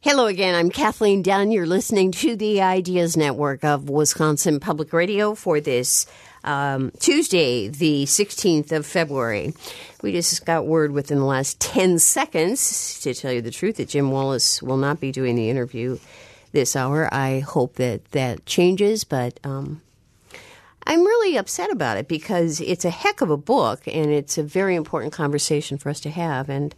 Hello again. I'm Kathleen Dunn. You're listening to the Ideas Network of Wisconsin Public Radio for this Tuesday, the 16th of February. We just got word within the last 10 seconds, to tell you the truth, that Jim Wallis will not be doing the interview this hour. I hope that changes, but I'm really upset about it because it's a heck of a book and it's a very important conversation for us to have. And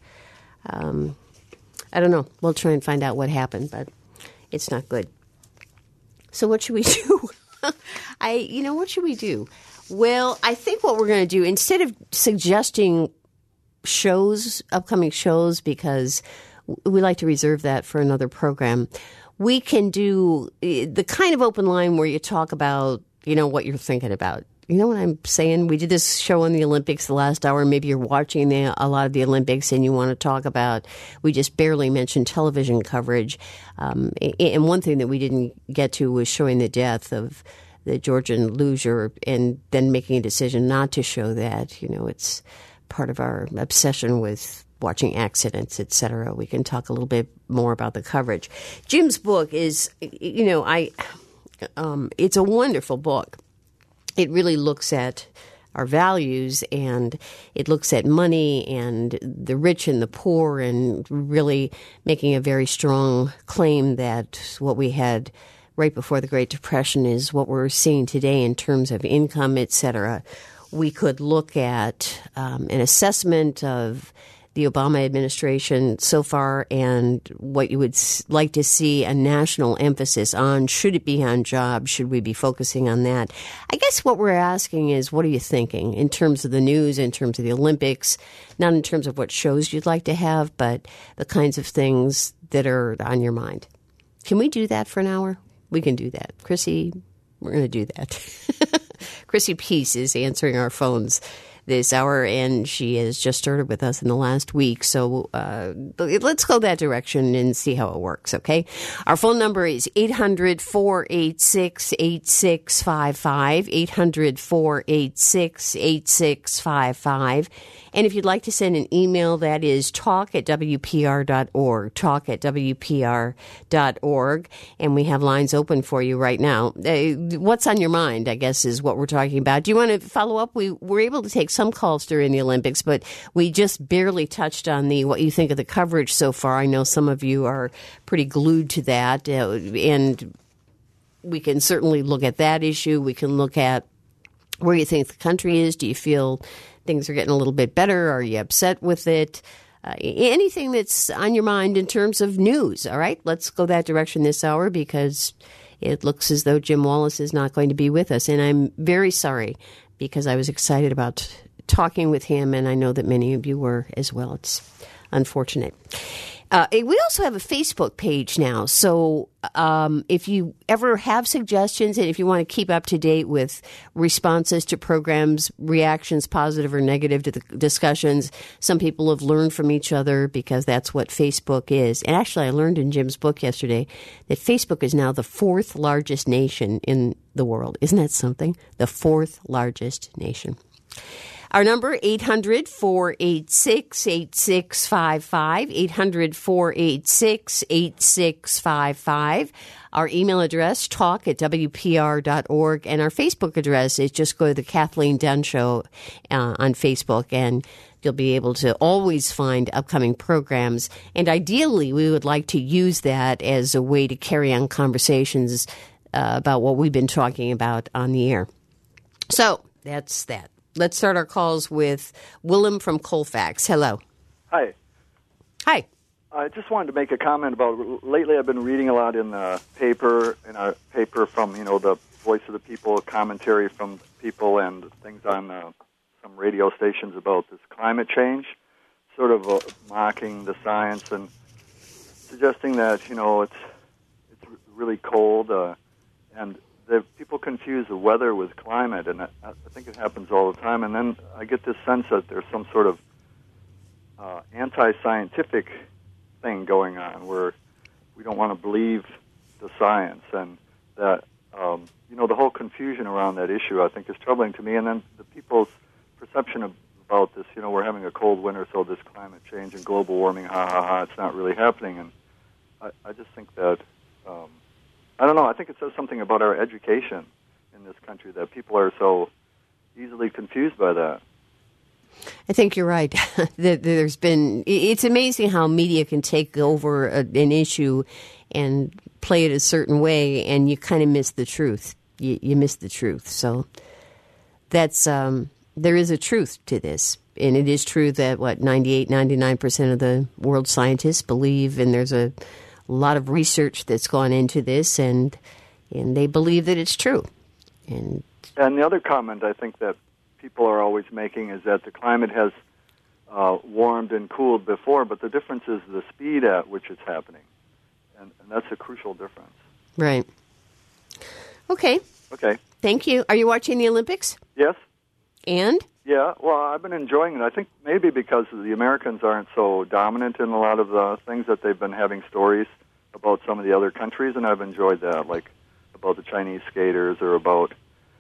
I don't know. We'll try and find out what happened, but it's not good. So what should we do? What should we do? Well, I think what we're going to do, instead of suggesting upcoming shows, because we like to reserve that for another program, we can do the kind of open line where you talk about, what you're thinking about. You know what I'm saying? We did this show on the Olympics the last hour. Maybe you're watching a lot of the Olympics and you want to talk about, we just barely mentioned television coverage. And one thing that we didn't get to was showing the death of the Georgian luger and then making a decision not to show that. It's part of our obsession with watching accidents, et cetera. We can talk a little bit more about the coverage. Jim's book is, it's a wonderful book. It really looks at our values, and it looks at money and the rich and the poor, and really making a very strong claim that what we had right before the Great Depression is what we're seeing today in terms of income, et cetera. We could look at an assessment of the Obama administration so far and what you would like to see a national emphasis on. Should it be on jobs? Should we be focusing on that? I guess what we're asking is, what are you thinking in terms of the news, in terms of the Olympics, not in terms of what shows you'd like to have, but the kinds of things that are on your mind. Can we do that for an hour? We can do that. Chrissy, we're going to do that. Chrissy Peace is answering our phones this hour, and she has just started with us in the last week. So let's go that direction and see how it works, okay? Our phone number is 800-486-8655, 800-486-8655. And if you'd like to send an email, that is talk@wpr.org, talk@wpr.org. And we have lines open for you right now. What's on your mind, I guess, is what we're talking about. Do you want to follow up? We were able to take some calls during the Olympics, but we just barely touched on what you think of the coverage so far. I know some of you are pretty glued to that, and we can certainly look at that issue. We can look at where you think the country is. Do you feel things are getting a little bit better? Are you upset with it? Anything that's on your mind in terms of news, all right? Let's go that direction this hour, because it looks as though Jim Wallis is not going to be with us, and I'm very sorry, because I was excited about talking with him, and I know that many of you were as well. It's unfortunate. We also have a Facebook page now, so if you ever have suggestions, and if you want to keep up to date with responses to programs, reactions, positive or negative to the discussions, some people have learned from each other, because that's what Facebook is. And actually, I learned in Jim's book yesterday that Facebook is now the 4th largest nation in the world. Isn't that something? The 4th largest nation. Our number, 800-486-8655, 800-486-8655. Our email address, talk@wpr.org. And our Facebook address is just go to the Kathleen Dunn Show on Facebook, and you'll be able to always find upcoming programs. And ideally, we would like to use that as a way to carry on conversations about what we've been talking about on the air. So that's that. Let's start our calls with Willem from Colfax. Hello. Hi. Hi. I just wanted to make a comment about, lately I've been reading a lot in the paper, from, the Voice of the People, commentary from people, and things on some radio stations about this climate change, sort of mocking the science and suggesting that, it's really cold, and people confuse the weather with climate, and I think it happens all the time. And then I get this sense that there's some sort of anti-scientific thing going on, where we don't want to believe the science, and that the whole confusion around that issue, I think, is troubling to me. And then the people's perception about this, we're having a cold winter, so this climate change and global warming, it's not really happening. And I just think that, I don't know, I think it says something about our education in this country that people are so easily confused by that. I think you're right. It's amazing how media can take over an issue and play it a certain way, and you kind of miss the truth. You miss the truth. So that's there is a truth to this. And it is true that, 99% of the world's scientists believe, and there's a lot of research that's gone into this, and they believe that it's true. And the other comment I think that people are always making is that the climate has warmed and cooled before, but the difference is the speed at which it's happening. And that's a crucial difference. Right. Okay. Thank you. Are you watching the Olympics? Yes. And? Yeah, well, I've been enjoying it. I think maybe because the Americans aren't so dominant in a lot of the things that they've been having stories about some of the other countries, and I've enjoyed that, like about the Chinese skaters or about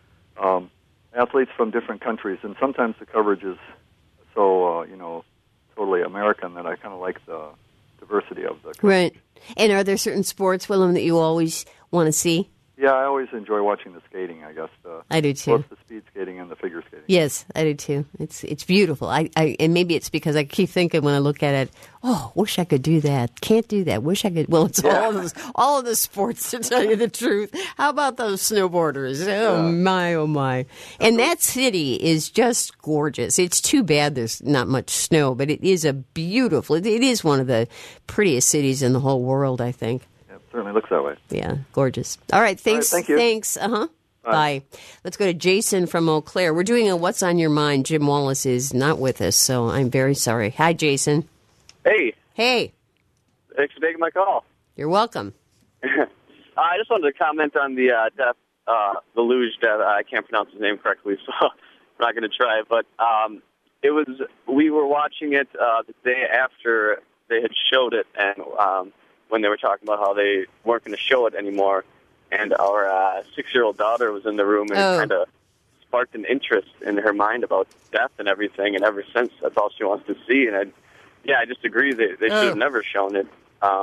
athletes from different countries. And sometimes the coverage is so, totally American that I kind of like the diversity of the coverage. Right. And are there certain sports, Willem, that you always want to see? Yeah, I always enjoy watching the skating, I guess. I do too. Both the speed skating and the figure skating. Yes, I do too. It's beautiful. I and maybe it's because I keep thinking when I look at it, wish I could do that. Can't do that. Wish I could. Well, it's all of the sports, to tell you the truth. How about those snowboarders? Oh my! And that city is just gorgeous. It's too bad there's not much snow, but it is a beautiful. It is one of the prettiest cities in the whole world, I think. Certainly looks that way. Yeah, gorgeous. All right, thanks. All right, thank you. Thanks. Bye. Let's go to Jason from Eau Claire. We're doing a What's on Your Mind. Jim Wallace is not with us, so I'm very sorry. Hi, Jason. Hey. Hey. Thanks for taking my call. You're welcome. I just wanted to comment on the death, the luge death. I can't pronounce his name correctly, so I'm not going to try. But we were watching it the day after they had showed it, and when they were talking about how they weren't going to show it anymore. And our 6-year-old daughter was in the room and it kind of sparked an interest in her mind about death and everything. And ever since, that's all she wants to see. And I just agree that they should have never shown it.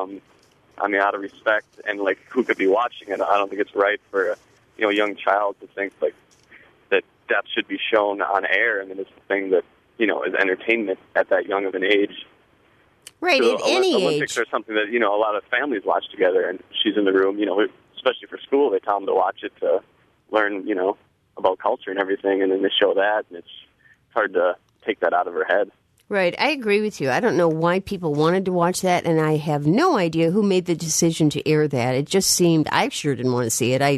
Out of respect and like who could be watching it. I don't think it's right for a young child to think like that death should be shown on air. I mean, it's the thing that is entertainment at that young of an age. Right, so at any Olympics age. are something that, a lot of families watch together, and she's in the room, especially for school, they tell them to watch it to learn, about culture and everything, and then they show that, and it's hard to take that out of her head. Right, I agree with you. I don't know why people wanted to watch that, and I have no idea who made the decision to air that. It just seemed, I sure didn't want to see it.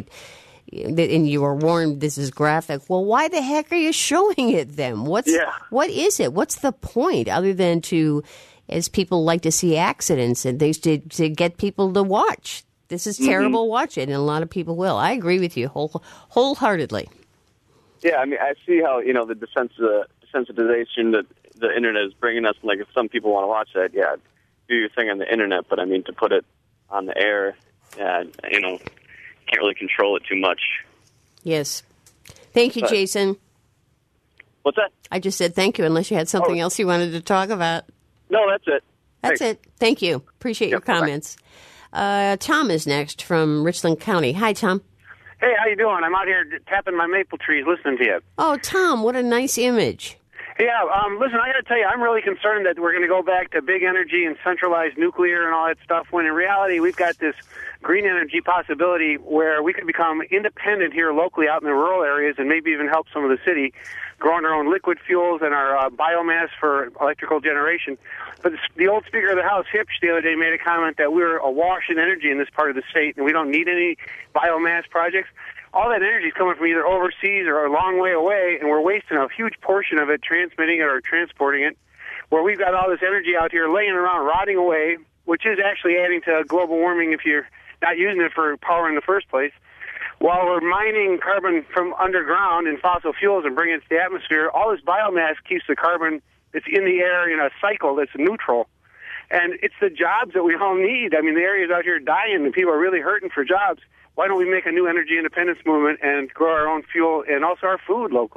And you were warned this is graphic. Well, why the heck are you showing it then? What is it? What's the point other than to, as people like to see accidents, and they to get people to watch? This is terrible. Watch it, and a lot of people will. I agree with you wholeheartedly. Yeah, I mean, I see how the desensitization that the internet is bringing us. Like, if some people want to watch that, do your thing on the internet. But I mean, to put it on the air, can't really control it too much. Yes. Thank you, Jason. What's that? I just said thank you, unless you had something else you wanted to talk about. No, that's it. That's it. Thank you. Appreciate your comments. Tom is next from Richland County. Hi, Tom. Hey, how you doing? I'm out here tapping my maple trees listening to you. Oh, Tom, what a nice image. Yeah, listen, I got to tell you, I'm really concerned that we're going to go back to big energy and centralized nuclear and all that stuff, when in reality we've got this green energy possibility where we could become independent here locally out in the rural areas and maybe even help some of the city growing our own liquid fuels and our biomass for electrical generation. But the old Speaker of the House, Hipsch, the other day made a comment that we're awash in energy in this part of the state and we don't need any biomass projects. All that energy is coming from either overseas or a long way away, and we're wasting a huge portion of it transmitting it or transporting it, where we've got all this energy out here laying around rotting away, which is actually adding to global warming if you're not using it for power in the first place. While we're mining carbon from underground in fossil fuels and bringing it to the atmosphere, all this biomass keeps the carbon that's in the air in a cycle that's neutral. And it's the jobs that we all need. I mean, the area's out here dying and people are really hurting for jobs. Why don't we make a new energy independence movement and grow our own fuel and also our food locally?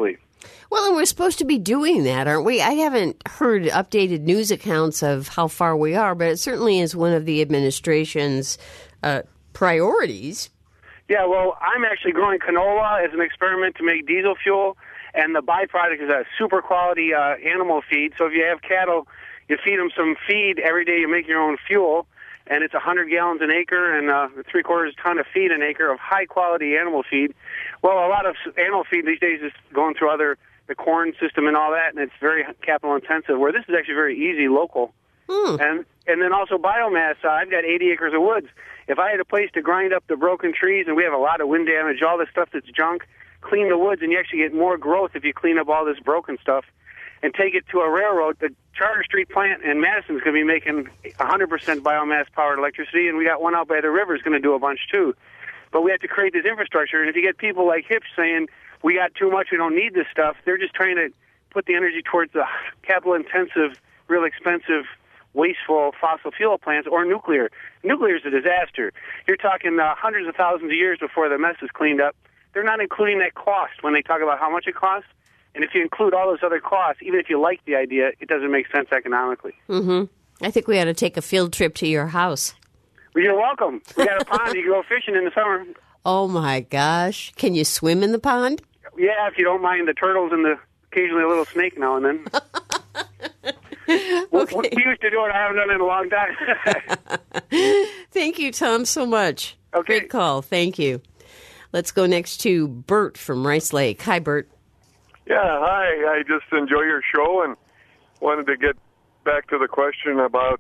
Well, and we're supposed to be doing that, aren't we? I haven't heard updated news accounts of how far we are, but it certainly is one of the administration's priorities. Yeah, well, I'm actually growing canola as an experiment to make diesel fuel, and the byproduct is a super quality animal feed. So if you have cattle, you feed them some feed every day, you make your own fuel, and it's 100 gallons an acre and 3/4 ton of feed an acre of high-quality animal feed. Well, a lot of animal feed these days is going through the corn system and all that, and it's very capital-intensive, where this is actually very easy, local. And then also biomass. I've got 80 acres of woods. If I had a place to grind up the broken trees, and we have a lot of wind damage, all this stuff that's junk, clean the woods, and you actually get more growth if you clean up all this broken stuff and take it to a railroad. The Charter Street plant in Madison is going to be making 100% biomass-powered electricity, and we got one out by the river is going to do a bunch too. But we have to create this infrastructure, and if you get people like Hips saying, we got too much, we don't need this stuff, they're just trying to put the energy towards the capital-intensive, real expensive, wasteful fossil fuel plants or nuclear. Nuclear is a disaster. You're talking hundreds of thousands of years before the mess is cleaned up. They're not including that cost when they talk about how much it costs. And if you include all those other costs, even if you like the idea, it doesn't make sense economically. I think we ought to take a field trip to your house. Well, you're welcome. We got a pond. You can go fishing in the summer. Oh, my gosh. Can you swim in the pond? Yeah, if you don't mind the turtles and occasionally a little snake now and then. Okay. We used to do it. I haven't done it in a long time. Thank you, Tom, so much. Okay. Great call. Thank you. Let's go next to Bert from Rice Lake. Hi, Bert. Yeah, hi. I just enjoy your show and wanted to get back to the question about,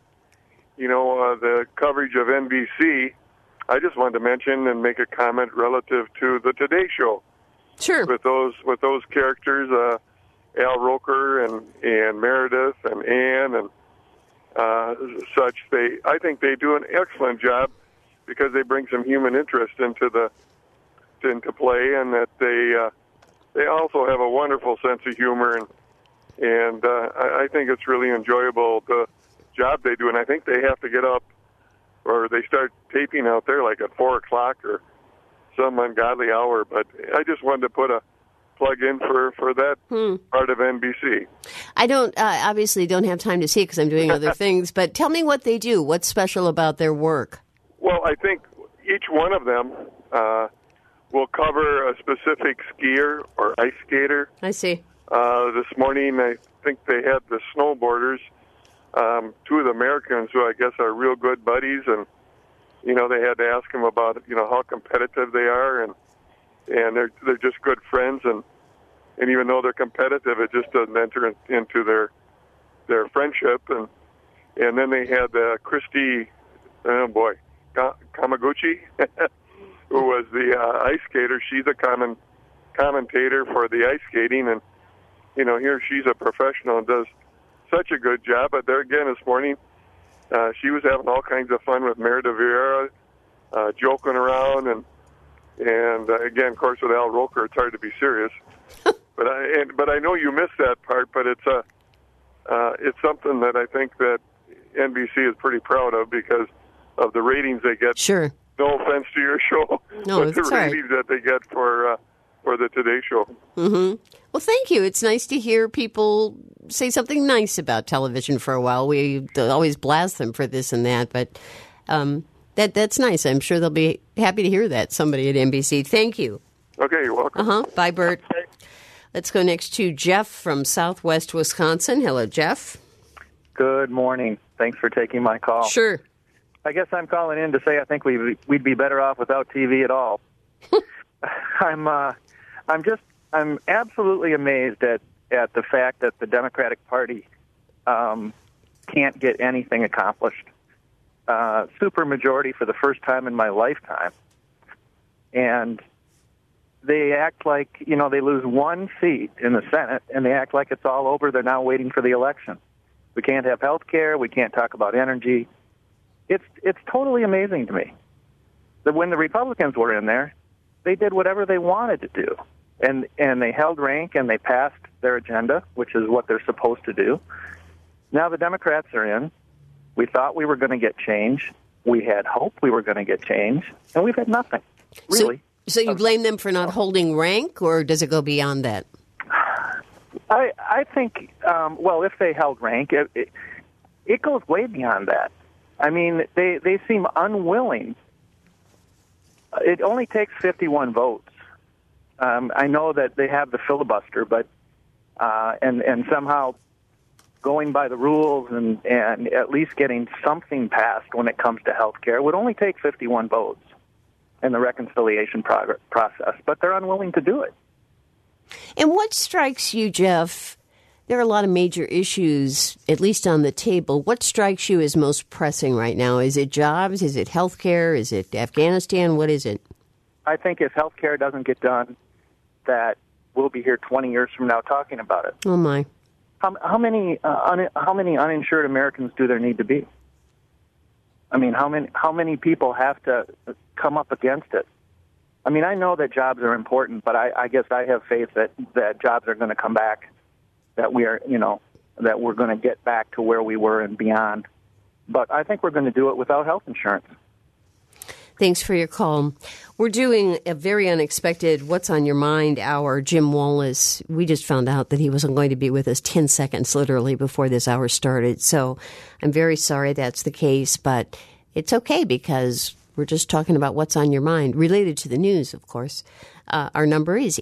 the coverage of NBC. I just wanted to mention and make a comment relative to the Today Show. Sure. With those characters, Al Roker and Meredith and Ann and such. I think they do an excellent job because they bring some human interest into play, and that they also have a wonderful sense of humor, and I think it's really enjoyable the job they do. And I think they have to get up, or they start taping out there like at 4:00 or some ungodly hour. But I just wanted to put a plug in for that part of NBC. I obviously don't have time to see it because I'm doing other things, but tell me what they do. What's special about their work? Well, I think each one of them will cover a specific skier or ice skater. I see. This morning, I think they had the snowboarders, two of the Americans who I guess are real good buddies, and they had to ask them about how competitive they are, and they're just good friends, and even though they're competitive, it just doesn't enter into their friendship. And then they had Christy, Kamaguchi, who was the ice skater. She's a commentator for the ice skating, and here she's a professional and does such a good job. But there again this morning, she was having all kinds of fun with Meredith Vieira, joking around, and again, of course, with Al Roker, it's hard to be serious. But I know you missed that part. But it's something that I think that NBC is pretty proud of because of the ratings they get. Sure. No offense to your show, but the ratings that they get for the Today Show. Mm-hmm. Well, thank you. It's nice to hear people say something nice about television for a while. We always blast them for this and that, but that's nice. I'm sure they'll be happy to hear that, somebody at NBC. Thank you. Okay, you're welcome. Bye, Bert. Let's go next to Jeff from Southwest Wisconsin. Hello, Jeff. Good morning. Thanks for taking my call. Sure. I guess I'm calling in to say I think we'd be better off without TV at all. I'm absolutely amazed at the fact that the Democratic Party can't get anything accomplished. Supermajority for the first time in my lifetime. And they act like, they lose one seat in the Senate, and they act like it's all over. They're now waiting for the election. We can't have health care. We can't talk about energy. It's totally amazing to me that when the Republicans were in there, they did whatever they wanted to do. And they held rank, and they passed their agenda, which is what they're supposed to do. Now the Democrats are in. We thought we were going to get change. We had hope we were going to get change, and we've had nothing, really. So you blame them for not holding rank, or does it go beyond that? I think, well, if they held rank, it goes way beyond that. I mean, they seem unwilling. It only takes 51 votes. I know that they have the filibuster, but and somehow going by the rules and at least getting something passed when it comes to health care would only take 51 votes in the reconciliation process, but they're unwilling to do it. And what strikes you, Jeff? There are a lot of major issues, at least on the table. What strikes you as most pressing right now? Is it jobs? Is it health care? Is it Afghanistan? What is it? I think if health care doesn't get done, that we'll be here 20 years from now talking about it. Oh, my. How many uninsured Americans do there need to be? I mean, how many people have to come up against it? I mean, I know that jobs are important, but I guess I have faith that jobs are going to come back, that we're going to get back to where we were and beyond. But I think we're going to do it without health insurance. Thanks for your call. We're doing a very unexpected What's on Your Mind hour. Jim Wallace, we just found out that he wasn't going to be with us 10 seconds literally before this hour started. So I'm very sorry that's the case, but it's okay because we're just talking about what's on your mind, related to the news, of course. Our number is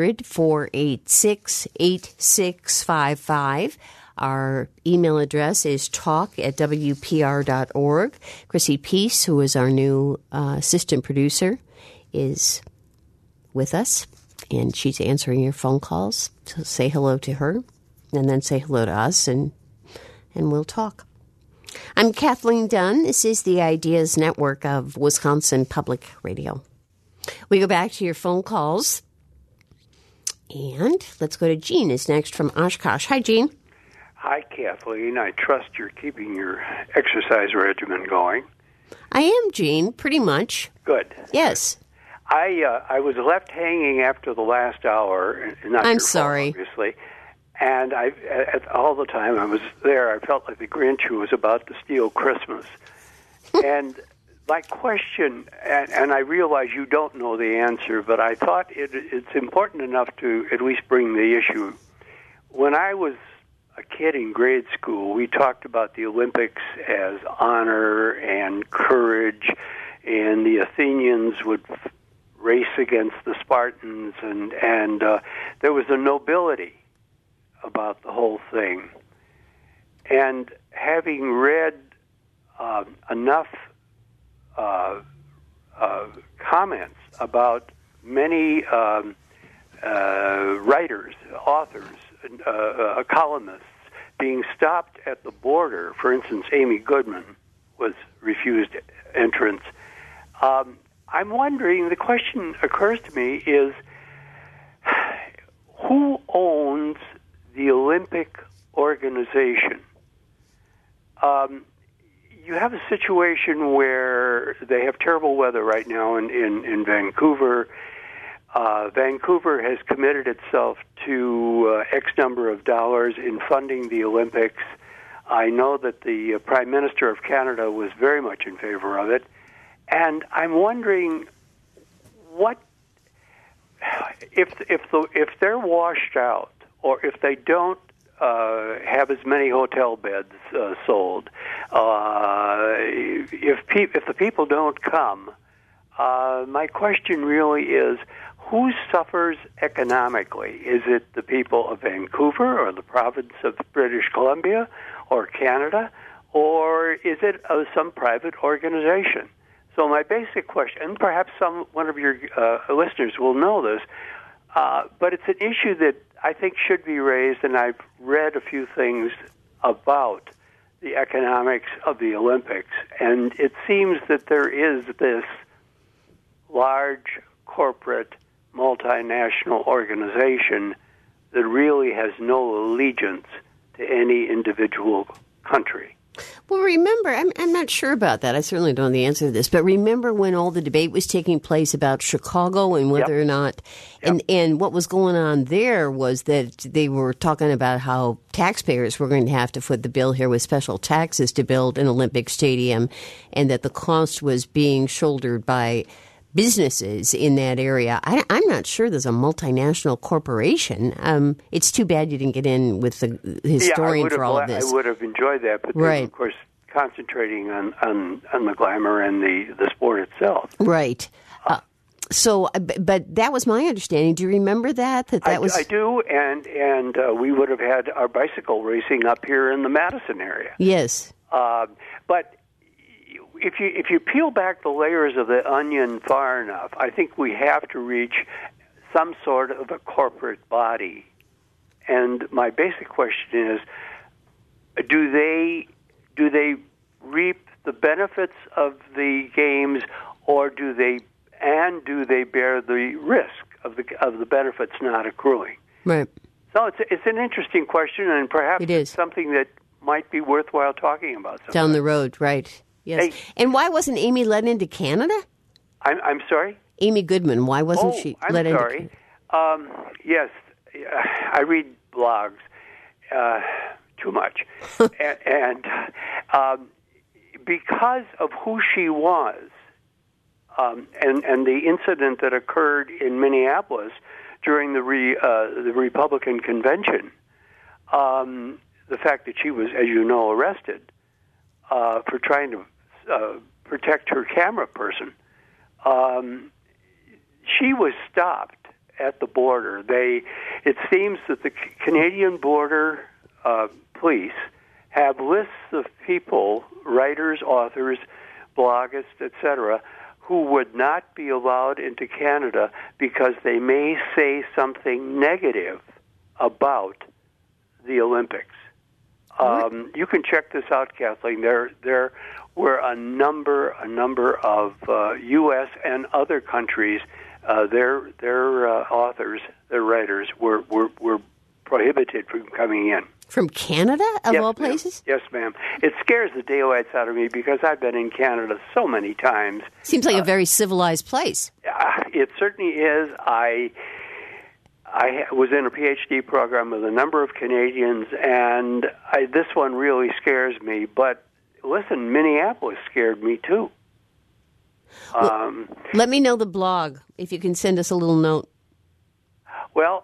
800-486-8655. Our email address is talk@wpr.org. Chrissy Peace, who is our new assistant producer, is with us, and she's answering your phone calls. So say hello to her, and then say hello to us, and we'll talk. I'm Kathleen Dunn. This is the Ideas Network of Wisconsin Public Radio. We go back to your phone calls, and let's go to Jean is next from Oshkosh. Hi, Jean. Hi, Kathleen. I trust you're keeping your exercise regimen going. I am, Jean, pretty much. Good. Yes. I was left hanging after the last hour. Not I'm your sorry. Fault, obviously. And all the time I was there, I felt like the Grinch who was about to steal Christmas. And my question, and I realize you don't know the answer, but I thought it's important enough to at least bring the issue. When I was a kid in grade school, we talked about the Olympics as honor and courage, and the Athenians would race against the Spartans, and there was a nobility about the whole thing. And having read enough comments about many writers, authors, columnists being stopped at the border. For instance, Amy Goodman was refused entrance. I'm wondering, the question occurs to me is, who owns the Olympic organization? You have a situation where they have terrible weather right now in Vancouver. Vancouver has committed itself to X number of dollars in funding the Olympics. I know that the Prime Minister of Canada was very much in favor of it. And I'm wondering, what if they're washed out, or if they don't have as many hotel beds sold, if the people don't come, my question really is, who suffers economically? Is it the people of Vancouver or the province of British Columbia or Canada, or is it some private organization? So my basic question, and perhaps one of your listeners will know this, but it's an issue that I think should be raised, and I've read a few things about the economics of the Olympics, and it seems that there is this large corporate multinational organization that really has no allegiance to any individual country. Well, remember, I'm not sure about that. I certainly don't know the answer to this. But remember when all the debate was taking place about Chicago and whether or not, and what was going on there was that they were talking about how taxpayers were going to have to foot the bill here with special taxes to build an Olympic stadium, and that the cost was being shouldered by businesses in that area. I'm not sure there's a multinational corporation. It's too bad you didn't get in with the historian for all of this. I would have enjoyed that, but right. of course, concentrating on the glamour and the sport itself. Right. But that was my understanding. Do you remember that? I do, and we would have had our bicycle racing up here in the Madison area. Yes. But if you peel back the layers of the onion far enough, I think we have to reach some sort of a corporate body. And my basic question is, do they reap the benefits of the games, or do they bear the risk of the benefits not accruing? Right. So it's an interesting question, and perhaps it's something that might be worthwhile talking about sometime. Down the road, right? Yes. Hey, and why wasn't Amy let into Canada? I'm sorry? Amy Goodman. Why wasn't she let into Canada? Yes, I read blogs too much, and because of who she was, and the incident that occurred in Minneapolis during the Republican convention, the fact that she was, as you know, arrested for trying to protect her camera person, she was stopped at the border. It seems that the Canadian Border Police have lists of people, writers, authors, bloggers, etc., who would not be allowed into Canada because they may say something negative about the Olympics. You can check this out, Kathleen. There were a number of U.S. and other countries. Their authors, their writers, were prohibited from coming in. From Canada, of all places? Yes, ma'am. It scares the daylights out of me because I've been in Canada so many times. Seems like a very civilized place. It certainly is. I was in a PhD program with a number of Canadians, and this one really scares me. But listen, Minneapolis scared me too. Well, let me know the blog, if you can send us a little note. Well,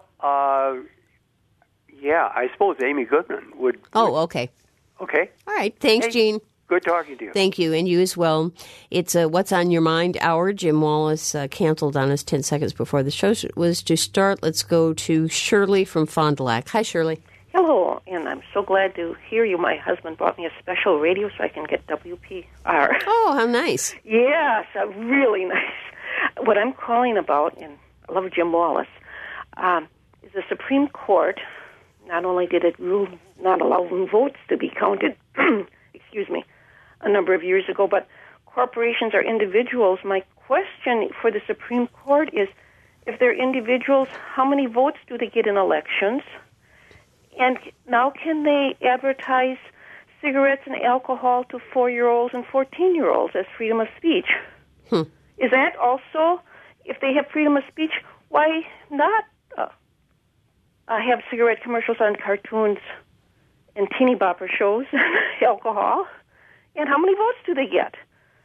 yeah, I suppose Amy Goodman would. Oh, okay. Okay. All right. Thanks, Gene. Good talking to you. Thank you, and you as well. It's a What's on Your Mind hour. Jim Wallace canceled on us 10 seconds before the show was to start. Let's go to Shirley from Fond du Lac. Hi, Shirley. Hello, and I'm so glad to hear you. My husband brought me a special radio so I can get WPR. Oh, how nice. Yes, really nice. What I'm calling about, and I love Jim Wallace, is the Supreme Court. Not only did it rule not allowing votes to be counted, excuse me, a number of years ago, but corporations are individuals. My question for the Supreme Court is, if they're individuals, how many votes do they get in elections? And now can they advertise cigarettes and alcohol to 4-year-olds and 14-year-olds as freedom of speech? Is that also, if they have freedom of speech, why not have cigarette commercials on cartoons and teeny bopper shows, alcohol? And how many votes do they get?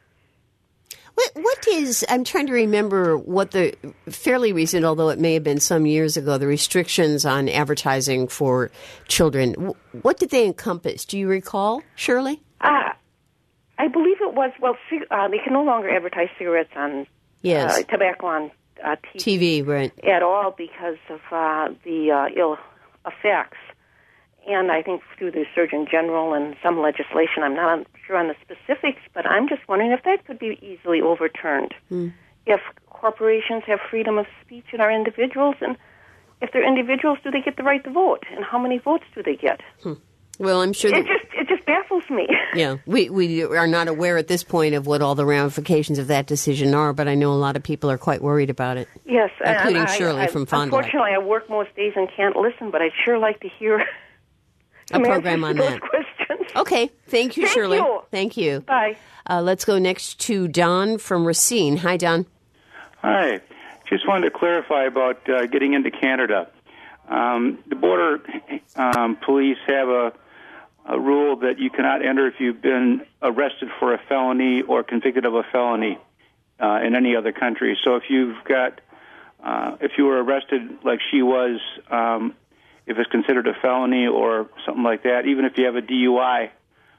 What is, I'm trying to remember what the fairly recent, although it may have been some years ago, the restrictions on advertising for children. What did they encompass? Do you recall, Shirley? I believe it was, they can no longer advertise cigarettes on, tobacco on TV, right, at all because of the ill effects. And I think through the Surgeon General and some legislation, I'm not sure on the specifics, but I'm just wondering if that could be easily overturned. If corporations have freedom of speech and are individuals, and if they're individuals, do they get the right to vote? And how many votes do they get? Well, I'm sure it just baffles me. Yeah, we are not aware at this point of what all the ramifications of that decision are, but I know a lot of people are quite worried about it. Yes, including Shirley from Fond du Lac. Unfortunately, I work most days and can't listen, but I'd sure like to hear a program on those that. Questions. Okay, thank you, Shirley. Thank you. Bye. Let's go next to Don from Racine. Hi, Don. Hi. Just wanted to clarify about getting into Canada. The border police have a rule that you cannot enter if you've been arrested for a felony or convicted of a felony. in any other country. So if if you were arrested like she was, if it's considered a felony or something like that, even if you have a DUI,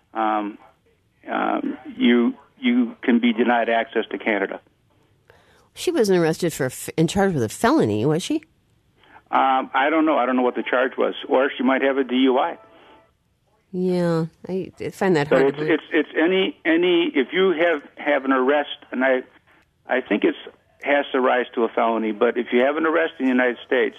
you can be denied access to Canada. She wasn't arrested and charged with a felony, was she? I don't know. I don't know what the charge was. Or she might have a DUI. Yeah, I find that hard. But it's any if you have an arrest, and I think it has to rise to a felony. But if you have an arrest in the United States,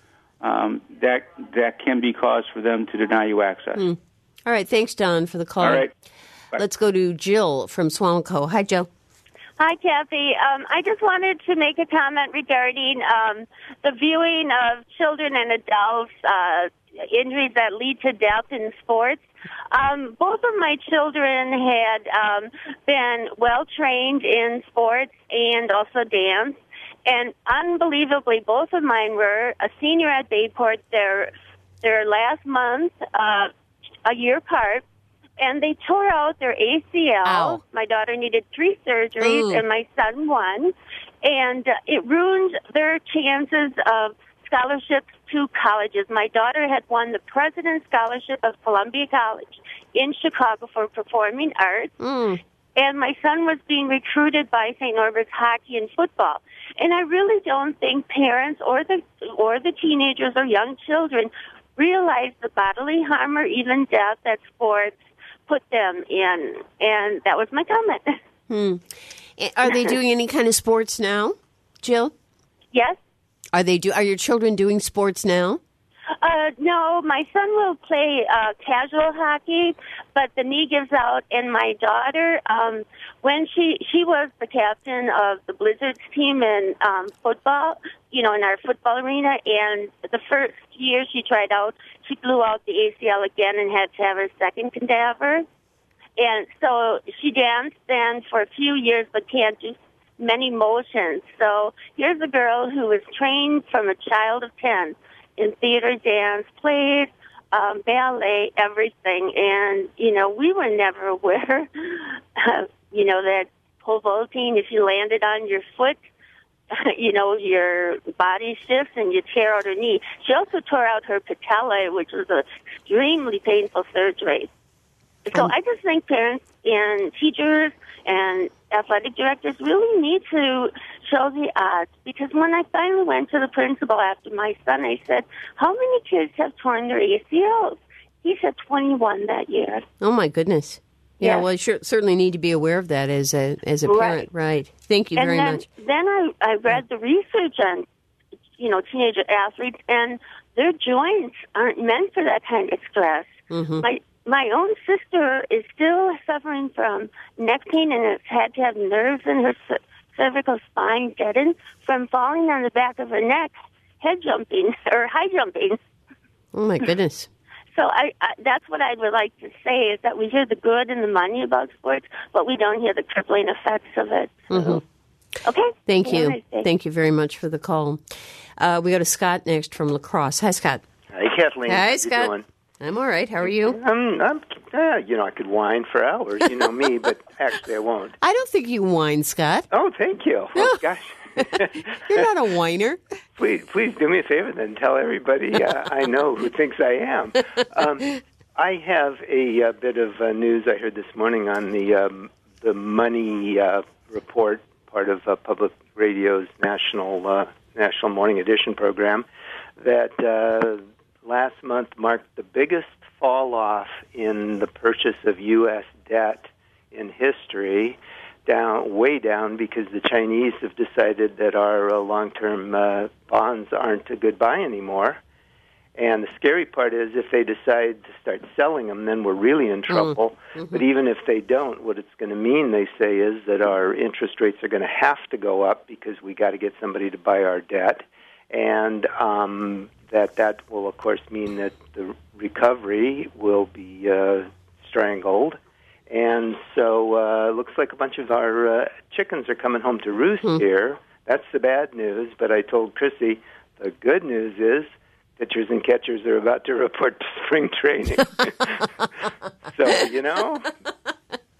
that can be cause for them to deny you access. All right, thanks, Don, for the call. All right, bye. Let's go to Jill from Swalco. Hi, Jill. Hi, Kathy. I just wanted to make a comment regarding the viewing of children and adults, injuries that lead to death in sports. Both of my children had been well-trained in sports and also dance. And unbelievably, both of mine were a senior at Bayport their last month, a year apart. And they tore out their ACL. Ow. My daughter needed 3 surgeries, and my son 1. And it ruined their chances of scholarships to colleges. My daughter had won the President's Scholarship of Columbia College in Chicago for performing arts. And my son was being recruited by St. Norbert's hockey and football. And I really don't think parents or the teenagers or young children realize the bodily harm or even death that sports put them in, and that was my comment. Are they doing any kind of sports now, Jill? Yes. Are your children doing sports now? No, my son will play casual hockey, but the knee gives out. And my daughter, when she was the captain of the Blizzards team in football, in our football arena, and the first year she tried out, she blew out the ACL again and had to have her second cadaver. And so she danced then for a few years, but can't do many motions. So here's a girl who was trained from a child of 10 in theater, dance, plays, ballet, everything. And, we were never aware, that pole vaulting, if you landed on your foot, your body shifts and you tear out her knee. She also tore out her patella, which was an extremely painful surgery. So I just think parents and teachers and athletic directors really need to show the odds. Because when I finally went to the principal after my son, I said, how many kids have torn their ACLs? He said 21 that year. Oh, my goodness. Yeah, Yes. well, you certainly need to be aware of that as a parent. Right. Thank you very much. Then I read the research on, teenager athletes, and their joints aren't meant for that kind of stress. My own sister is still suffering from neck pain and has had to have nerves in her cervical spine deadened from falling on the back of her neck, high jumping. Oh, my goodness. So that's what I would like to say, is that we hear the good and the money about sports, but we don't hear the crippling effects of it. So, okay. Thank you. Thank you very much for the call. We go to Scott next from La Crosse. Hi, Scott. Hi, Kathleen. Hi, How Scott. you doing? I'm all right. How are you? I could whine for hours, you know me, but actually I won't. I don't think you whine, Scott. Oh, thank you. Oh, gosh. You're not a whiner. Please do me a favor then. Tell everybody I know who thinks I am. I have a bit of news I heard this morning on the Money Report, part of Public Radio's National Morning Edition program, that last month marked the biggest fall-off in the purchase of U.S. debt in history, way down because the Chinese have decided that our long-term bonds aren't a good buy anymore. And the scary part is if they decide to start selling them, then we're really in trouble. But even if they don't, what it's going to mean, they say, is that our interest rates are going to have to go up because we got to get somebody to buy our debt. And that will, of course, mean that the recovery will be strangled. And so it looks like a bunch of our chickens are coming home to roost here. That's the bad news. But I told Chrissy the good news is pitchers and catchers are about to report to spring training. So,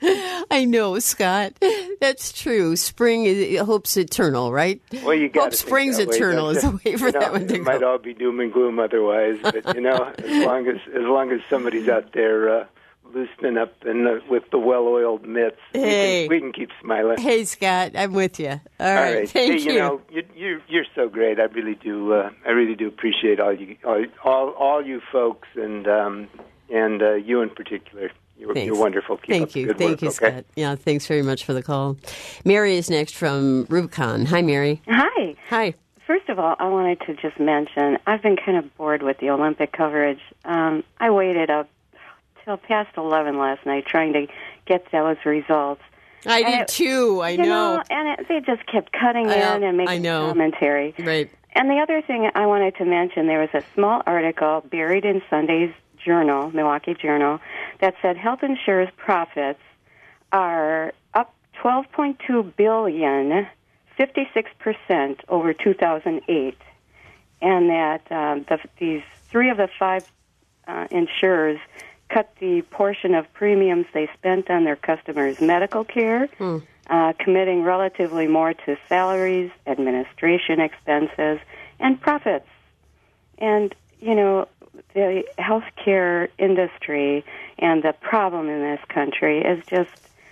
I know, Scott. That's true. Spring is hope's eternal, right? Well, you got hope spring's eternal is a way for that one to go. It might all be doom and gloom otherwise, but as long as somebody's out there loosening up and with the well-oiled mitts, we can keep smiling. Hey, Scott, I'm with you. All right. Thank you. You're so great. I really do. I really do appreciate all you folks, and you in particular. You're wonderful. Thank you. Thank you, Scott. Yeah, thanks very much for the call. Mary is next from Rubicon. Hi, Mary. Hi. Hi. First of all, I wanted to just mention, I've been kind of bored with the Olympic coverage. I waited up till past 11 last night trying to get those results. I did too, I know. They just kept cutting in and making commentary. Right. And the other thing I wanted to mention, there was a small article buried in Sunday's Journal, Milwaukee Journal, that said health insurers' profits are up $12.2 billion, 56% over 2008, and that these 3 of the 5 insurers cut the portion of premiums they spent on their customers' medical care, committing relatively more to salaries, administration expenses, and profits. And, the healthcare industry and the problem in this country is just,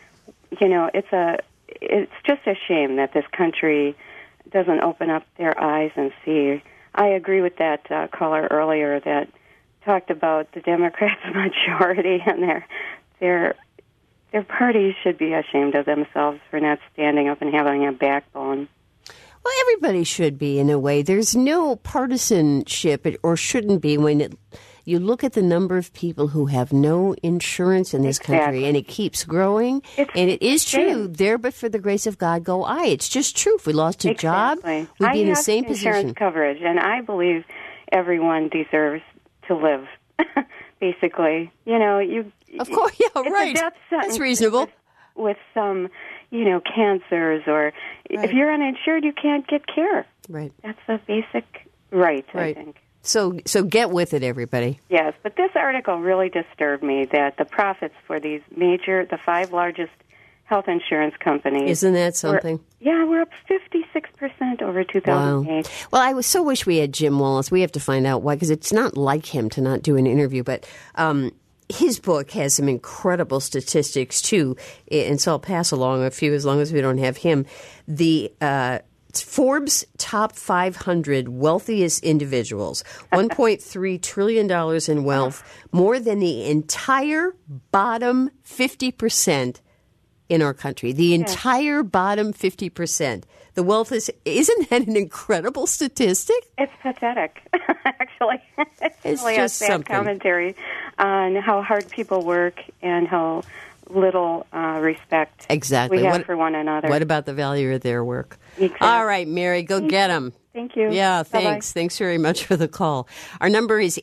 it's just a shame that this country doesn't open up their eyes and see. I agree with that caller earlier that talked about the Democrats' majority and their parties should be ashamed of themselves for not standing up and having a backbone. Well, everybody should be, in a way. There's no partisanship, or shouldn't be, when you look at the number of people who have no insurance in this country, and it keeps growing. And it is true, there but for the grace of God go I. It's just true. If we lost a job, we'd be in the same position. I have insurance coverage, and I believe everyone deserves to live, basically. Of course, yeah, right. That's reasonable. With some, cancers, or if you're uninsured, you can't get care. Right. That's a basic right, I think. So get with it, everybody. Yes, but this article really disturbed me that the profits for the 5 largest health insurance companies. Isn't that something? We're up 56% over 2008. Wow. Well, I so wish we had Jim Wallace. We have to find out why, because it's not like him to not do an interview, but his book has some incredible statistics, too, and so I'll pass along a few as long as we don't have him. The Forbes top 500 wealthiest individuals, $1.3 trillion in wealth, more than the entire bottom 50% in our country. The entire bottom 50%. The wealth isn't that an incredible statistic? It's pathetic, actually. It's really just a sad commentary on how hard people work and how little respect we have for one another. What about the value of their work? Exactly. All right, Mary, go get them. Thank you. Yeah, thanks. Bye-bye. Thanks very much for the call. Our number is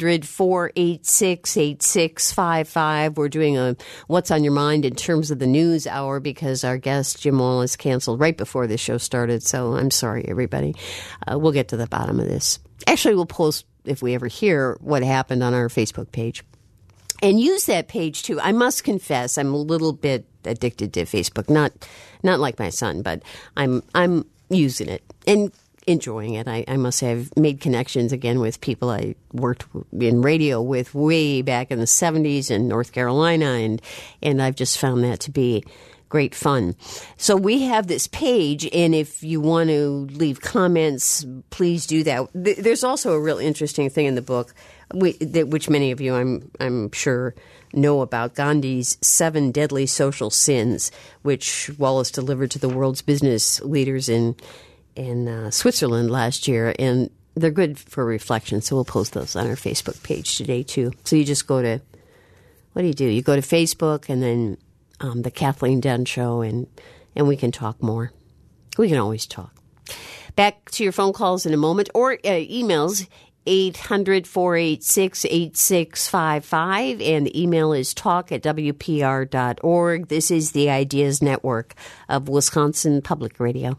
800-486-8655. We're doing a What's on Your Mind in terms of the news hour because our guest, Jim Wallace, canceled right before the show started. So I'm sorry, everybody. We'll get to the bottom of this. Actually, we'll post, if we ever hear, what happened on our Facebook page. And use that page, too. I must confess, I'm a little bit addicted to Facebook. Not like my son, but I'm using it and enjoying it. I must say I've made connections again with people I worked in radio with way back in the 70s in North Carolina, and I've just found that to be great fun. So we have this page, and if you want to leave comments, please do that. There's also a real interesting thing in the book, which many of you, I'm sure, know about, Gandhi's 7 Deadly Social Sins, which Wallace delivered to the world's business leaders in Switzerland last year, and they're good for reflection, so we'll post those on our Facebook page today, too. So you just go to, what do? You go to Facebook, and then the Kathleen Dunn Show, and we can talk more. We can always talk. Back to your phone calls in a moment, or emails, 800-486-8655, and the email is talk@wpr.org. This is the Ideas Network of Wisconsin Public Radio.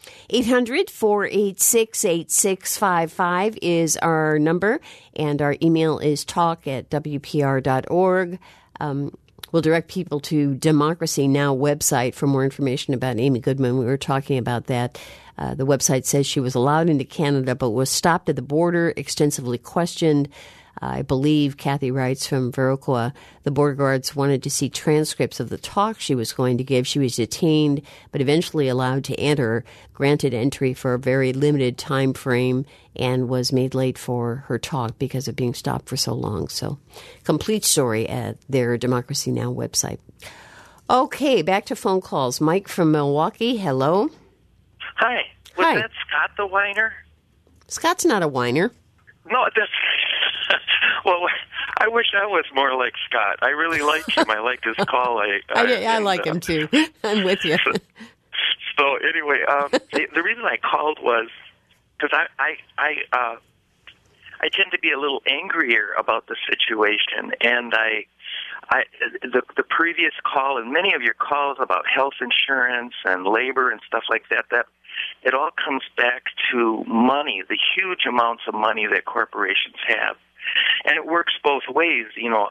800-486-8655 is our number, and our email is talk@wpr.org. We'll direct people to Democracy Now! Website for more information about Amy Goodman. We were talking about that. The website says she was allowed into Canada but was stopped at the border, extensively questioned. I believe, Kathy writes from Viroqua, the border guards wanted to see transcripts of the talk she was going to give. She was detained, but eventually allowed to enter, granted entry for a very limited time frame, and was made late for her talk because of being stopped for so long. So, complete story at their Democracy Now! Website. Okay, back to phone calls. Mike from Milwaukee, hello. Hi. Was Hi. that Scott the whiner? Scott's not a whiner. No, that's... Well, I wish I was more like Scott. I really like him. I like his call. I like him, too. I'm with you. So anyway, the reason I called was because I tend to be a little angrier about the situation, and the previous call and many of your calls about health insurance and labor and stuff like that, that it all comes back to money, the huge amounts of money that corporations have. And it works both ways. You know,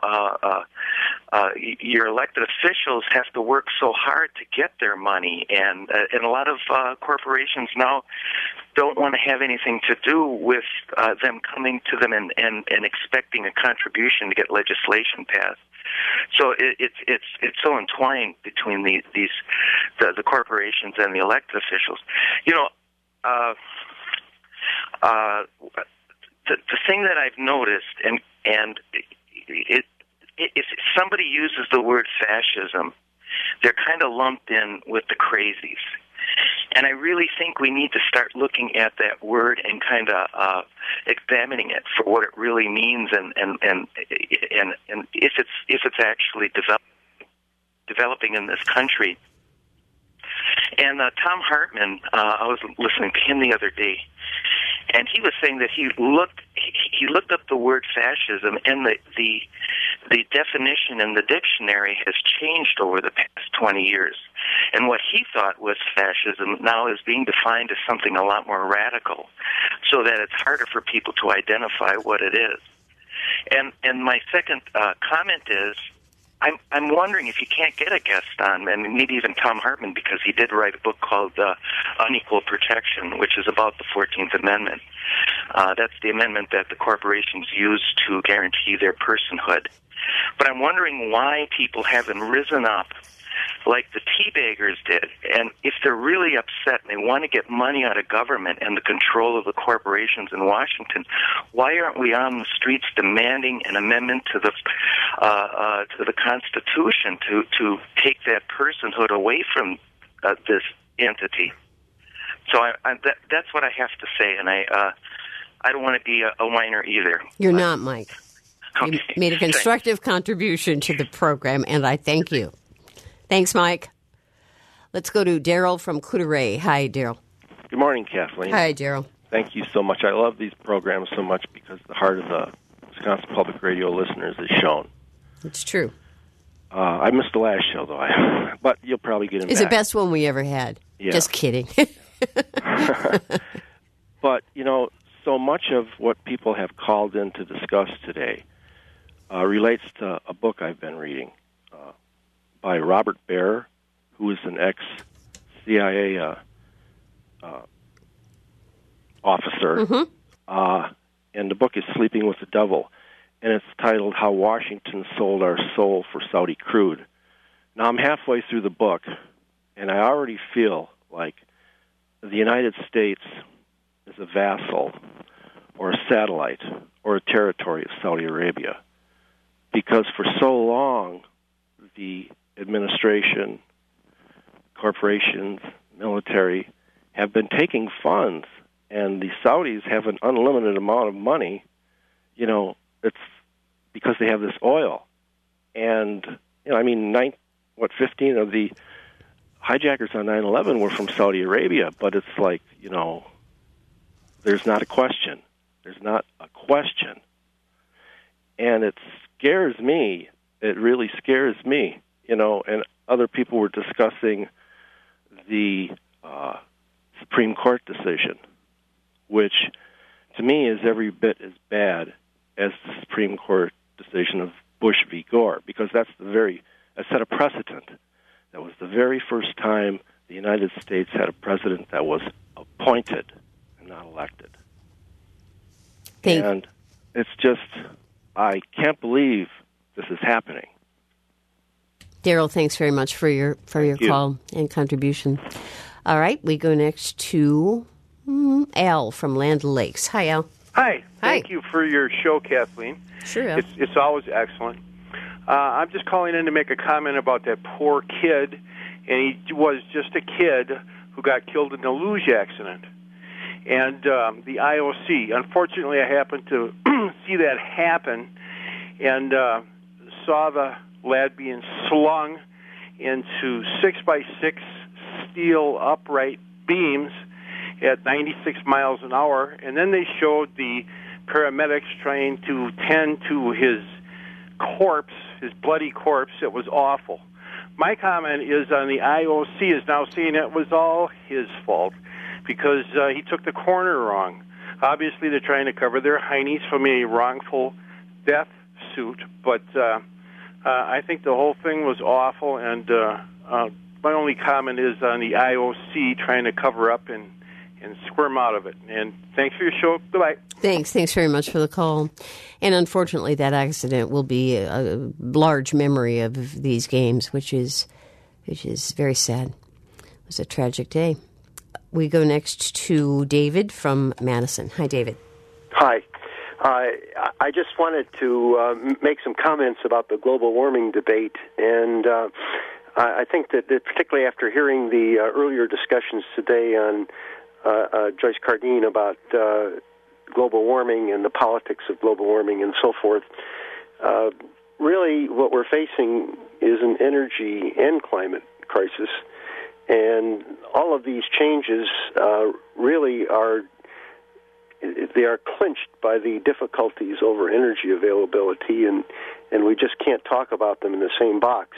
your elected officials have to work so hard to get their money, and a lot of corporations now don't want to have anything to do with them coming to them and expecting a contribution to get legislation passed. So it's so entwined between the corporations and the elected officials. You know, the thing that I've noticed, and if somebody uses the word fascism, they're kind of lumped in with the crazies. And I really think we need to start looking at that word and kind of examining it for what it really means, and if it's actually developing in this country. And Tom Hartman, I was listening to him the other day, and he was saying that he looked up the word fascism, and the definition in the dictionary has changed over the past 20 years. And what he thought was fascism now is being defined as something a lot more radical, so that it's harder for people to identify what it is. And my second comment is, I'm wondering if you can't get a guest on, and maybe even Tom Hartman, because he did write a book called Unequal Protection, which is about the 14th Amendment. That's the amendment that the corporations use to guarantee their personhood. But I'm wondering why people haven't risen up like the teabaggers did, and if they're really upset and they want to get money out of government and the control of the corporations in Washington, why aren't we on the streets demanding an amendment to the Constitution to take that personhood away from this entity? So that's what I have to say, and I don't want to be a whiner either. You're not, Mike. Okay. You made a constructive contribution to the program, and I thank you. Thanks, Mike. Let's go to Daryl from Coudray. Hi, Daryl. Good morning, Kathleen. Hi, Daryl. Thank you so much. I love these programs so much because the heart of the Wisconsin Public Radio listeners is shown. It's true. I missed the last show, though. But you'll probably get him It's back. the best one we ever had. Yeah. Just kidding. But, you know, so much of what people have called in to discuss today relates to a book I've been reading by Robert Baer, who is an ex-CIA officer. Mm-hmm. And the book is Sleeping with the Devil. And it's titled How Washington Sold Our Soul for Saudi Crude. Now, I'm halfway through the book, and I already feel like the United States is a vassal or a satellite or a territory of Saudi Arabia. Because for so long, the administration, corporations, military have been taking funds, and the Saudis have an unlimited amount of money. You know, it's because they have this oil. And, you know, I mean, 15 of the hijackers on 9/11 were from Saudi Arabia, but it's like, you know, there's not a question. There's not a question. And it scares me. It really scares me, you know, and other people were discussing the Supreme Court decision, which to me is every bit as bad as the Supreme Court decision of Bush v. Gore, because that's the very set a precedent. That was the very first time the United States had a president that was appointed and not elected. And it's just, I can't believe this is happening. Daryl, thanks very much for your call and contribution. All right, we go next to Al from Land O'Lakes. Hi, Al. Hi. Thank you for your show, Kathleen. Sure, Al. It's always excellent. I'm just calling in to make a comment about that poor kid, and he was just a kid who got killed in a luge accident. And the IOC, unfortunately, I happened to see that happen and saw the lad being slung into 6x6 steel upright beams at 96 miles an hour, and then they showed the paramedics trying to tend to his corpse, his bloody corpse. It was awful. My comment is on the IOC is now saying it was all his fault because he took the corner wrong. Obviously, they're trying to cover their heinies from a wrongful death suit, but I think the whole thing was awful, and my only comment is on the IOC trying to cover up and squirm out of it. And thanks for your show. Goodbye. Thanks very much for the call. And unfortunately, that accident will be a large memory of these games, which is very sad. It was a tragic day. We go next to David from Madison. Hi, David. Hi. I just wanted to make some comments about the global warming debate, and I think that particularly after hearing the earlier discussions today on Joyce Cardine about global warming and the politics of global warming and so forth, really what we're facing is an energy and climate crisis, and all of these changes really are clinched by the difficulties over energy availability, and we just can't talk about them in the same box.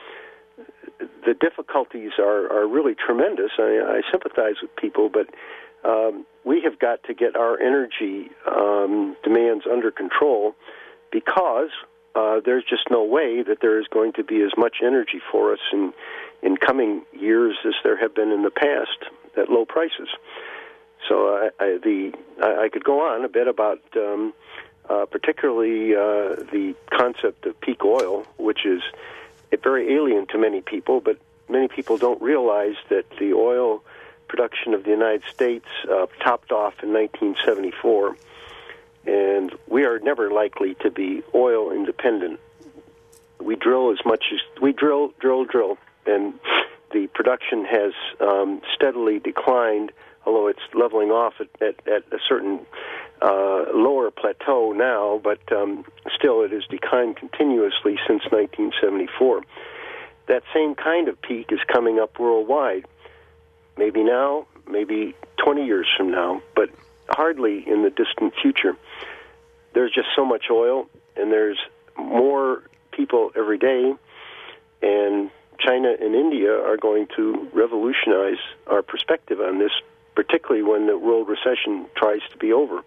The difficulties are really tremendous. I sympathize with people, but we have got to get our energy demands under control because there's just no way that there is going to be as much energy for us in coming years as there have been in the past at low prices. So I could go on a bit about particularly the concept of peak oil, which is very alien to many people, but many people don't realize that the oil production of the United States topped off in 1974, and we are never likely to be oil independent. We drill as much as we drill, and the production has steadily declined, although it's leveling off at a certain lower plateau now, but still it has declined continuously since 1974. That same kind of peak is coming up worldwide. Maybe now, maybe 20 years from now, but hardly in the distant future. There's just so much oil, and there's more people every day, and China and India are going to revolutionize our perspective on this, particularly when the world recession tries to be over.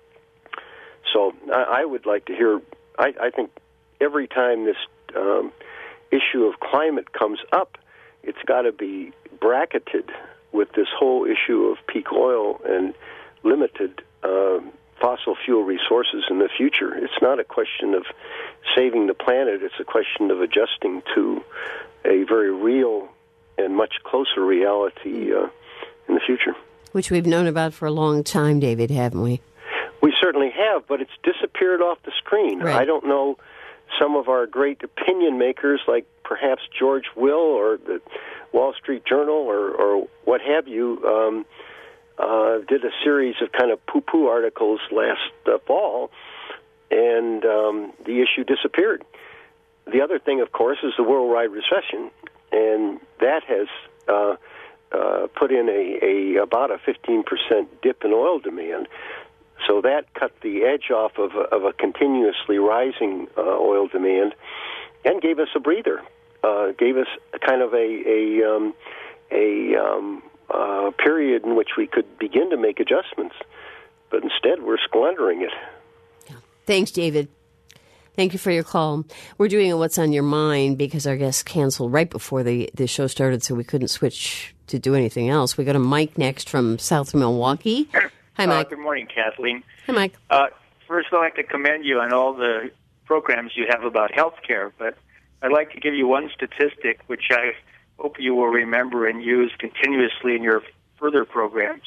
So I would like to hear, I think every time this issue of climate comes up, it's got to be bracketed with this whole issue of peak oil and limited fossil fuel resources in the future. It's not a question of saving the planet, it's a question of adjusting to a very real and much closer reality in the future. Which we've known about for a long time, David, haven't we? We certainly have, but it's disappeared off the screen. Right. I don't know, some of our great opinion makers, like perhaps George Will or the Wall Street Journal or what have you, did a series of kind of poo-poo articles last fall, and the issue disappeared. The other thing, of course, is the worldwide recession, and that has put in about a 15% dip in oil demand. So that cut the edge off of a continuously rising oil demand and gave us a breather, gave us kind of a period in which we could begin to make adjustments. But instead, we're squandering it. Thanks, David. Thank you for your call. We're doing a What's on Your Mind because our guest canceled right before the show started, so we couldn't switch to do anything else. We got a Mike next from South Milwaukee. Hi, Mike. Good morning, Kathleen. Hi, Mike. First, I'd like to commend you on all the programs you have about health care, but I'd like to give you one statistic which I hope you will remember and use continuously in your further programs.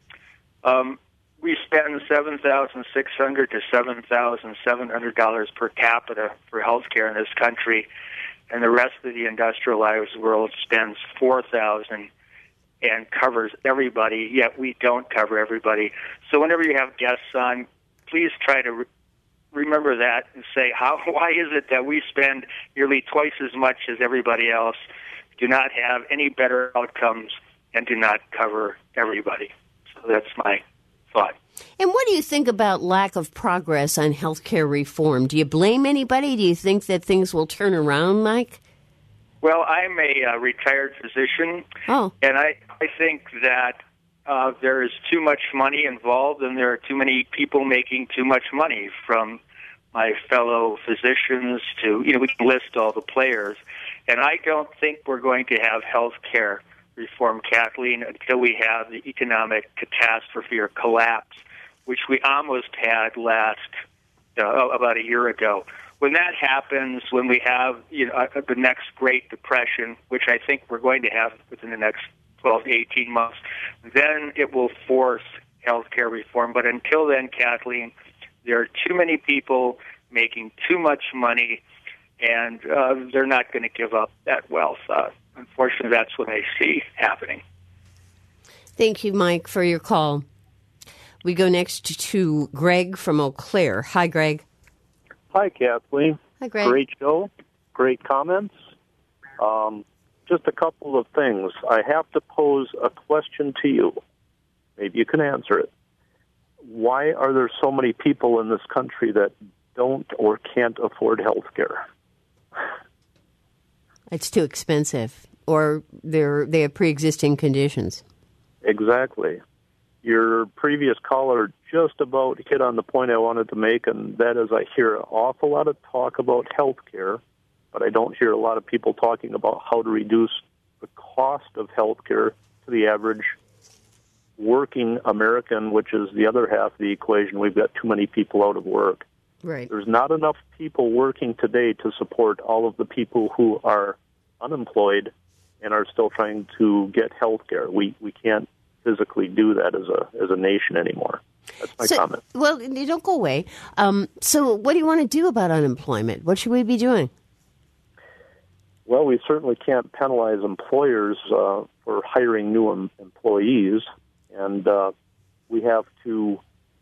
We spend $7,600 to $7,700 per capita for health care in this country, and the rest of the industrialized world spends $4,000 and covers everybody, yet we don't cover everybody. So whenever you have guests on, please try to remember that and say, why is it that we spend nearly twice as much as everybody else, do not have any better outcomes, and do not cover everybody? So that's my thought. And what do you think about lack of progress on health care reform? Do you blame anybody? Do you think that things will turn around, Mike? Well, I'm a retired physician, and I think that there is too much money involved, and there are too many people making too much money, from my fellow physicians to, we can list all the players. And I don't think we're going to have health care reform, Kathleen, until we have the economic catastrophe or collapse, which we almost had about a year ago. When that happens, when we have the next Great Depression, which I think we're going to have within the next 12 to 18 months, then it will force health care reform. But until then, Kathleen, there are too many people making too much money, and they're not going to give up that wealth. Unfortunately, that's what I see happening. Thank you, Mike, for your call. We go next to Greg from Eau Claire. Hi, Greg. Hi, Kathleen. Hi, Greg. Great show. Great comments. Just a couple of things. I have to pose a question to you. Maybe you can answer it. Why are there so many people in this country that don't or can't afford health care? It's too expensive, or they have pre-existing conditions. Exactly. Your previous caller just about hit on the point I wanted to make, and that is I hear an awful lot of talk about health care, but I don't hear a lot of people talking about how to reduce the cost of health care to the average working American, which is the other half of the equation. We've got too many people out of work. Right. There's not enough people working today to support all of the people who are unemployed and are still trying to get health care. We can't physically do that as a nation anymore. That's my comment. Well, you don't go away. So what do you want to do about unemployment? What should we be doing? Well, we certainly can't penalize employers for hiring new employees, and we have to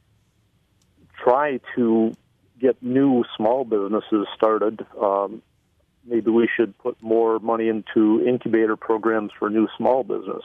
try to get new small businesses started. Maybe we should put more money into incubator programs for new small business.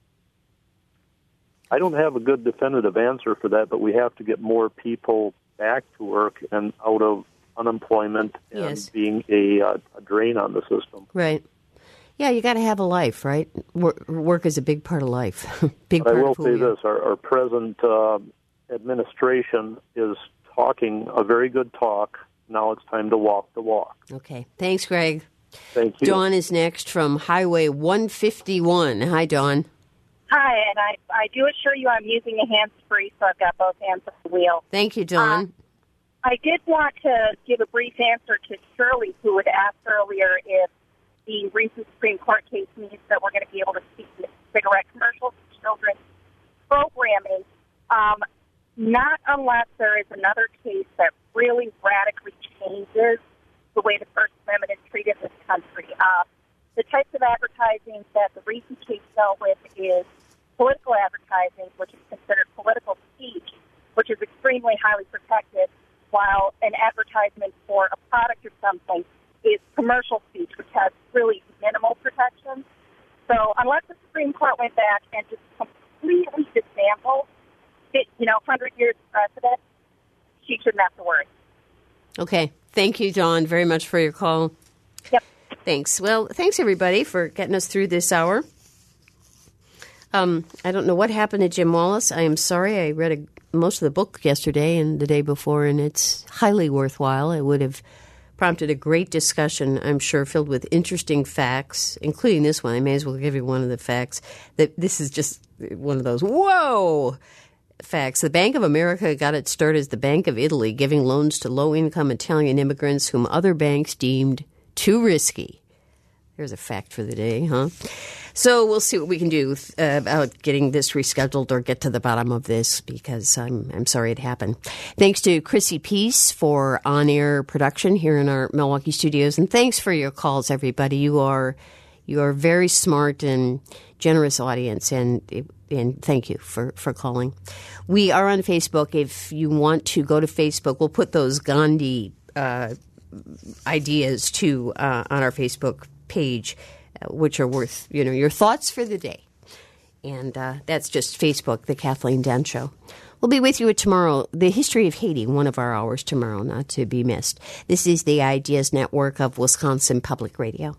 I don't have a good definitive answer for that, but we have to get more people back to work and out of unemployment and being a drain on the system. Right. Yeah, you got to have a life, right? Work is a big part of life. But I will say this, our present administration is talking a very good talk. Now it's time to walk the walk. Okay. Thanks, Greg. Thank you. Dawn is next from Highway 151. Hi, Dawn. Hi, and I do assure you I'm using a hands-free, so I've got both hands on the wheel. Thank you, Dawn. I did want to give a brief answer to Shirley, who had asked earlier if the recent Supreme Court case means that we're going to be able to see cigarette commercials for children's programming. Not unless there is another case that really radically changes the way the First Amendment is treated in this country. The types of advertising that the recent case dealt with is political advertising, which is considered political speech, which is extremely highly protected, while an advertisement for a product or something is commercial speech, which has really minimal protection. So unless the Supreme Court went back and just completely dismantled 100 years of precedent, she shouldn't have to worry. Okay. Thank you, Dawn, very much for your call. Yep. Thanks. Well, thanks, everybody, for getting us through this hour. I don't know what happened to Jim Wallace. I am sorry. I read most of the book yesterday and the day before, and it's highly worthwhile. I would have prompted a great discussion, I'm sure, filled with interesting facts, including this one. I may as well give you one of the facts. That this is just one of those, whoa, facts. The Bank of America got its start as the Bank of Italy, giving loans to low-income Italian immigrants whom other banks deemed too risky. There's a fact for the day, huh? So we'll see what we can do about getting this rescheduled or get to the bottom of this, because I'm sorry it happened. Thanks to Chrissy Peace for on-air production here in our Milwaukee studios, and thanks for your calls, everybody. You are very smart and generous audience, and thank you for calling. We are on Facebook. If you want to go to Facebook, we'll put those Gandhi ideas too on our Facebook page, which are worth your thoughts for the day. And that's just Facebook, The Kathleen Dunn Show. We'll be with you tomorrow. The history of Haiti, one of our hours tomorrow, not to be missed. This is the Ideas Network of Wisconsin Public Radio.